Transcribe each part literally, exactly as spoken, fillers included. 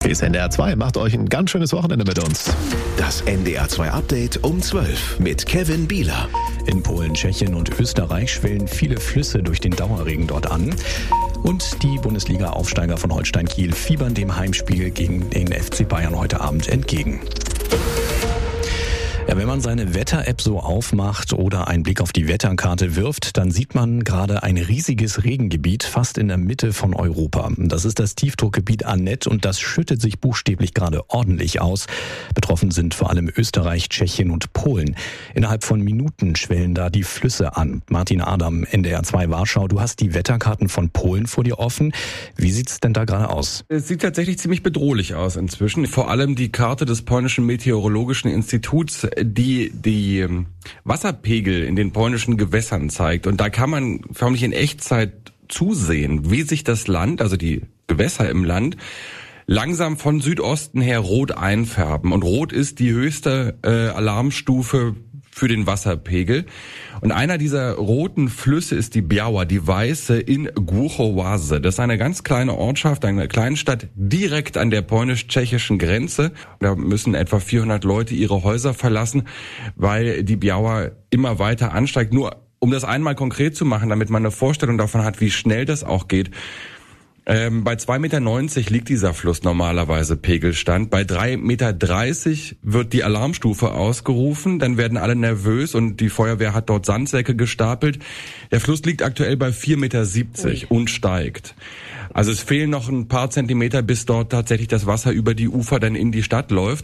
Bis N D R zwei. Macht euch ein ganz schönes Wochenende mit uns. Das N D R zwei Update um zwölf mit Kevin Bieler. In Polen, Tschechien und Österreich schwellen viele Flüsse durch den Dauerregen dort an. Und die Bundesliga-Aufsteiger von Holstein Kiel fiebern dem Heimspiel gegen den F C Bayern heute Abend entgegen. Ja, wenn man seine Wetter-App so aufmacht oder einen Blick auf die Wetterkarte wirft, dann sieht man gerade ein riesiges Regengebiet fast in der Mitte von Europa. Das ist das Tiefdruckgebiet Annette und das schüttet sich buchstäblich gerade ordentlich aus. Betroffen sind vor allem Österreich, Tschechien und Polen. Innerhalb von Minuten schwellen da die Flüsse an. Martin Adam, N D R zwei Warschau, du hast die Wetterkarten von Polen vor dir offen. Wie sieht's denn da gerade aus? Es sieht tatsächlich ziemlich bedrohlich aus inzwischen. Vor allem die Karte des polnischen Meteorologischen Instituts, die die Wasserpegel in den polnischen Gewässern zeigt. Und da kann man förmlich in Echtzeit zusehen, wie sich das Land, also die Gewässer im Land, langsam von Südosten her rot einfärben. Und rot ist die höchste äh, Alarmstufe für den Wasserpegel. Und einer dieser roten Flüsse ist die Biała, die Weiße in Głuchołaz. Das ist eine ganz kleine Ortschaft, eine Kleinstadt direkt an der polnisch-tschechischen Grenze. Da müssen etwa vierhundert Leute ihre Häuser verlassen, weil die Biała immer weiter ansteigt. Nur um das einmal konkret zu machen, damit man eine Vorstellung davon hat, wie schnell das auch geht. Ähm, bei zwei Meter neunzig liegt dieser Fluss normalerweise Pegelstand. Bei drei Meter dreißig wird die Alarmstufe ausgerufen. Dann werden alle nervös und die Feuerwehr hat dort Sandsäcke gestapelt. Der Fluss liegt aktuell bei vier Meter siebzig und steigt. Also es fehlen noch ein paar Zentimeter, bis dort tatsächlich das Wasser über die Ufer dann in die Stadt läuft.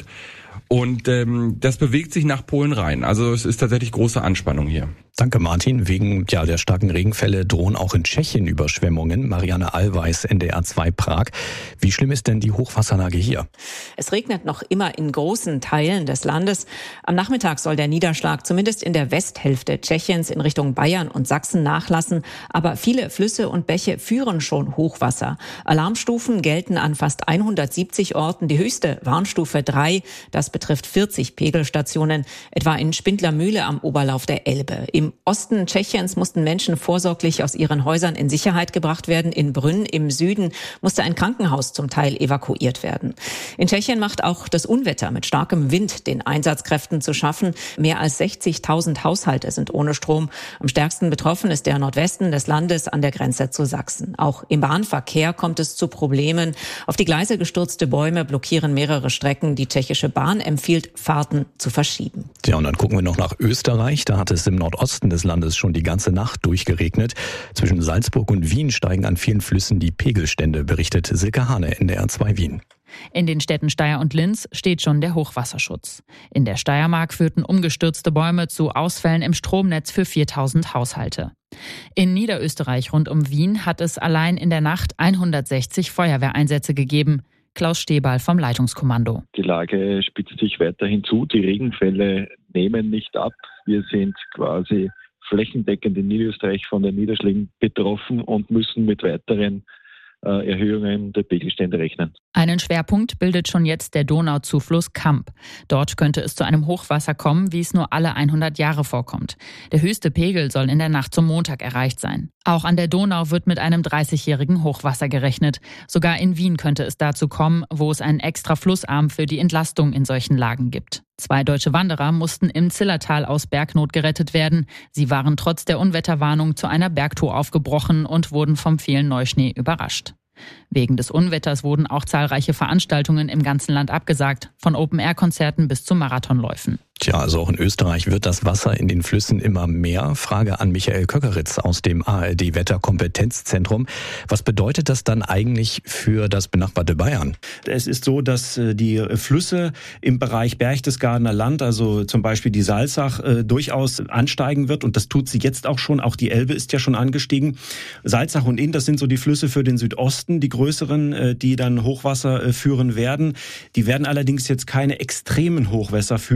Und ähm, das bewegt sich nach Polen rein. Also es ist tatsächlich große Anspannung hier. Danke, Martin. Wegen ja, der starken Regenfälle drohen auch in Tschechien Überschwemmungen. Marianne Allweis, N D R zwei Prag. Wie schlimm ist denn die Hochwasserlage hier? Es regnet noch immer in großen Teilen des Landes. Am Nachmittag soll der Niederschlag zumindest in der Westhälfte Tschechiens in Richtung Bayern und Sachsen nachlassen. Aber viele Flüsse und Bäche führen schon Hochwasser. Alarmstufen gelten an fast hundertsiebzig Orten. Die höchste Warnstufe drei. Das betrifft vierzig Pegelstationen, etwa in Spindlermühle am Oberlauf der Elbe. Im Osten Tschechiens mussten Menschen vorsorglich aus ihren Häusern in Sicherheit gebracht werden. In Brünn im Süden musste ein Krankenhaus zum Teil evakuiert werden. In Tschechien macht auch das Unwetter mit starkem Wind den Einsatzkräften zu schaffen. Mehr als sechzigtausend Haushalte sind ohne Strom. Am stärksten betroffen ist der Nordwesten des Landes an der Grenze zu Sachsen. Auch im Bahnverkehr kommt es zu Problemen. Auf die Gleise gestürzte Bäume blockieren mehrere Strecken. Die tschechische Bahn empfiehlt, Fahrten zu verschieben. Ja, und dann gucken wir noch nach Österreich. Da hat es im Nordosten des Landes schon die ganze Nacht durchgeregnet. Zwischen Salzburg und Wien steigen an vielen Flüssen die Pegelstände, berichtet Silke Hane, N D R zwei Wien. In den Städten Steyr und Linz steht schon der Hochwasserschutz. In der Steiermark führten umgestürzte Bäume zu Ausfällen im Stromnetz für viertausend Haushalte. In Niederösterreich rund um Wien hat es allein in der Nacht hundertsechzig Feuerwehreinsätze gegeben. Klaus Stehbal vom Leitungskommando. Die Lage spitzt sich weiterhin zu. Die Regenfälle nehmen nicht ab. Wir sind quasi flächendeckend in Niederösterreich von den Niederschlägen betroffen und müssen mit weiteren äh, Erhöhungen der Pegelstände rechnen. Einen Schwerpunkt bildet schon jetzt der Donauzufluss Kamp. Dort könnte es zu einem Hochwasser kommen, wie es nur alle hundert Jahre vorkommt. Der höchste Pegel soll in der Nacht zum Montag erreicht sein. Auch an der Donau wird mit einem dreißigjährigen Hochwasser gerechnet. Sogar in Wien könnte es dazu kommen, wo es einen extra Flussarm für die Entlastung in solchen Lagen gibt. Zwei deutsche Wanderer mussten im Zillertal aus Bergnot gerettet werden. Sie waren trotz der Unwetterwarnung zu einer Bergtour aufgebrochen und wurden vom vielen Neuschnee überrascht. Wegen des Unwetters wurden auch zahlreiche Veranstaltungen im ganzen Land abgesagt, von Open-Air-Konzerten bis zu Marathonläufen. Tja, also auch in Österreich wird das Wasser in den Flüssen immer mehr. Frage an Michael Köckeritz aus dem A R D-Wetterkompetenzzentrum. Was bedeutet das dann eigentlich für das benachbarte Bayern? Es ist so, dass die Flüsse im Bereich Berchtesgadener Land, also zum Beispiel die Salzach, durchaus ansteigen wird. Und das tut sie jetzt auch schon. Auch die Elbe ist ja schon angestiegen. Salzach und Inn, das sind so die Flüsse für den Südosten, die größeren, die dann Hochwasser führen werden. Die werden allerdings jetzt keine extremen Hochwässer führen, weil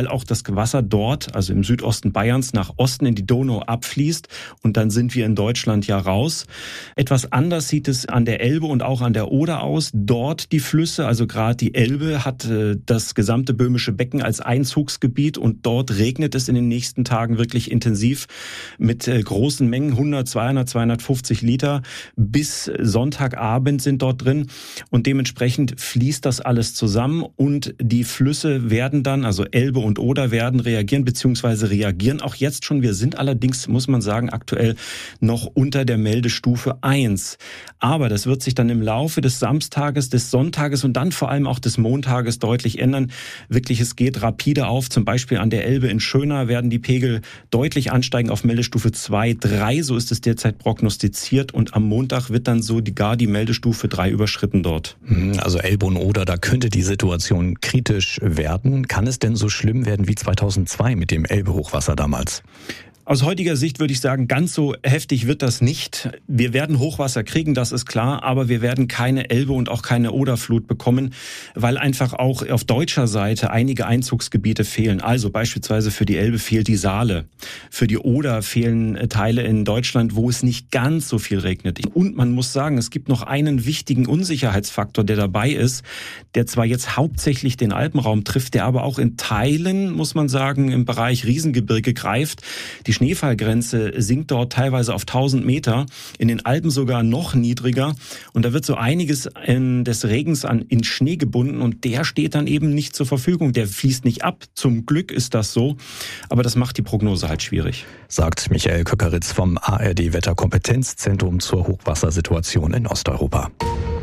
auch das Wasser dort, also im Südosten Bayerns, nach Osten in die Donau abfließt und dann sind wir in Deutschland ja raus. Etwas anders sieht es an der Elbe und auch an der Oder aus. Dort die Flüsse, also gerade die Elbe hat äh, das gesamte böhmische Becken als Einzugsgebiet und dort regnet es in den nächsten Tagen wirklich intensiv mit äh, großen Mengen, hundert, zweihundert, zweihundertfünfzig Liter. Bis Sonntagabend sind dort drin und dementsprechend fließt das alles zusammen und die Flüsse werden dann, also Elbe und Oder werden reagieren, beziehungsweise reagieren auch jetzt schon. Wir sind allerdings, muss man sagen, aktuell noch unter der Meldestufe eins. Aber das wird sich dann im Laufe des Samstages, des Sonntages und dann vor allem auch des Montages deutlich ändern. Wirklich, es geht rapide auf. Zum Beispiel an der Elbe in Schöna werden die Pegel deutlich ansteigen auf Meldestufe zwei, drei. So ist es derzeit prognostiziert. Und am Montag wird dann so die, gar die Meldestufe drei überschritten dort. Also Elbe und Oder, da könnte die Situation kritisch werden. Kann es denn so schlimm werden wie zweitausendzwei mit dem Elbe-Hochwasser damals? Aus heutiger Sicht würde ich sagen, ganz so heftig wird das nicht. Wir werden Hochwasser kriegen, das ist klar, aber wir werden keine Elbe und auch keine Oderflut bekommen, weil einfach auch auf deutscher Seite einige Einzugsgebiete fehlen. Also beispielsweise für die Elbe fehlt die Saale. Für die Oder fehlen Teile in Deutschland, wo es nicht ganz so viel regnet. Und man muss sagen, es gibt noch einen wichtigen Unsicherheitsfaktor, der dabei ist, der zwar jetzt hauptsächlich den Alpenraum trifft, der aber auch in Teilen, muss man sagen, im Bereich Riesengebirge greift. Die Schneefallgrenze sinkt dort teilweise auf tausend Meter, in den Alpen sogar noch niedriger. Und da wird so einiges in, des Regens an, in Schnee gebunden und der steht dann eben nicht zur Verfügung. Der fließt nicht ab. Zum Glück ist das so. Aber das macht die Prognose halt schwierig. Sagt Michael Köckeritz vom A R D-Wetterkompetenzzentrum zur Hochwassersituation in Osteuropa.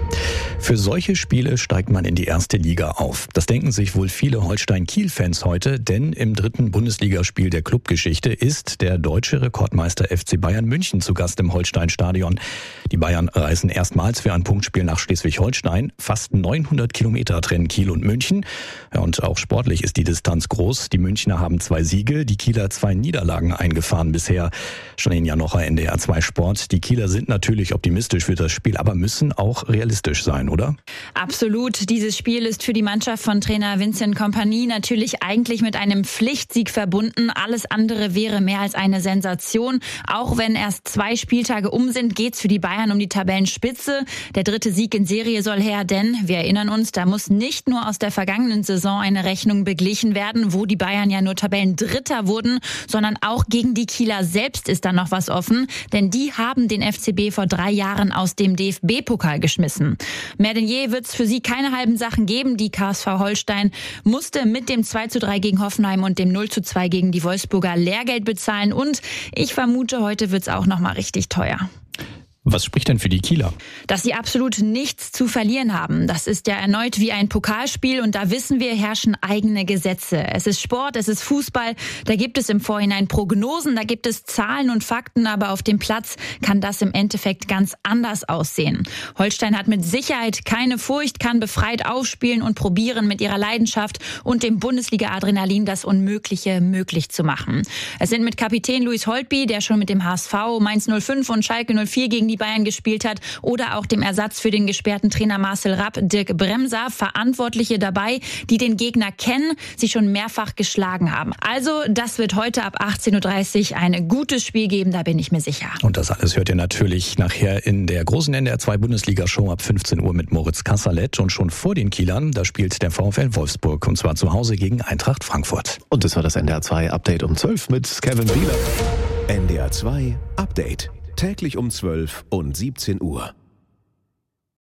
Für solche Spiele steigt man in die erste Liga auf. Das denken sich wohl viele Holstein-Kiel-Fans heute, denn im dritten Bundesligaspiel der Clubgeschichte ist der deutsche Rekordmeister F C Bayern München zu Gast im Holstein-Stadion. Die Bayern reisen erstmals für ein Punktspiel nach Schleswig-Holstein. Fast neunhundert Kilometer trennen Kiel und München. Ja, und auch sportlich ist die Distanz groß. Die Münchner haben zwei Siege, die Kieler zwei Niederlagen eingefahren bisher. Schon in Janocher N D R zwei Sport. Die Kieler sind natürlich optimistisch für das Spiel, aber müssen auch realistisch sein, oder? Absolut. Dieses Spiel ist für die Mannschaft von Trainer Vincent Kompany natürlich eigentlich mit einem Pflichtsieg verbunden. Alles andere wäre mehr als eine Sensation. Auch wenn erst zwei Spieltage um sind, geht's für die Bayern um die Tabellenspitze. Der dritte Sieg in Serie soll her, denn wir erinnern uns, da muss nicht nur aus der vergangenen Saison eine Rechnung beglichen werden, wo die Bayern ja nur Tabellendritter wurden, sondern auch gegen die Kieler selbst ist da noch was offen, denn die haben den F C B vor drei Jahren aus dem D F B-Pokal geschmissen. Mehr denn je wird es für sie keine halben Sachen geben. Die K S V Holstein musste mit dem zwei zu drei gegen Hoffenheim und dem null zu zwei gegen die Wolfsburger Lehrgeld bezahlen. Und ich vermute, heute wird es auch noch mal richtig teuer. Was spricht denn für die Kieler? Dass sie absolut nichts zu verlieren haben. Das ist ja erneut wie ein Pokalspiel und da wissen wir, herrschen eigene Gesetze. Es ist Sport, es ist Fußball, da gibt es im Vorhinein Prognosen, da gibt es Zahlen und Fakten, aber auf dem Platz kann das im Endeffekt ganz anders aussehen. Holstein hat mit Sicherheit keine Furcht, kann befreit aufspielen und probieren mit ihrer Leidenschaft und dem Bundesliga-Adrenalin das Unmögliche möglich zu machen. Es sind mit Kapitän Luis Holtby, der schon mit dem H S V, Mainz null fünf und Schalke null vier gegen die Bayern gespielt hat, oder auch dem Ersatz für den gesperrten Trainer Marcel Rapp, Dirk Bremser, Verantwortliche dabei, die den Gegner kennen, sie schon mehrfach geschlagen haben. Also das wird heute ab achtzehn Uhr dreißig ein gutes Spiel geben, da bin ich mir sicher. Und das alles hört ihr natürlich nachher in der großen N D R zwei Bundesliga-Show ab fünfzehn Uhr mit Moritz Kasserlet. Und schon vor den Kielern, da spielt der VfL Wolfsburg, und zwar zu Hause gegen Eintracht Frankfurt. Und das war das N D R zwei Update um zwölf mit Kevin Wieler. N D R zwei Update. Täglich um zwölf und siebzehn Uhr.